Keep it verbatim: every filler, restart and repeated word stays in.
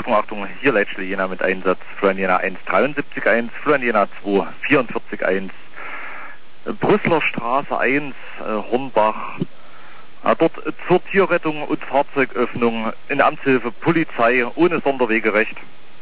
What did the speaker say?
Achtung, Achtung, hier Leitstelle Jena mit Einsatz. Fluan Jena eins sieben drei eins, Fluan Jena zwei vier vier eins, Brüsseler Straße eins, äh, Hornbach. Ja, dort zur Tierrettung und Fahrzeugöffnung in Amtshilfe Polizei ohne Sonderwegerecht.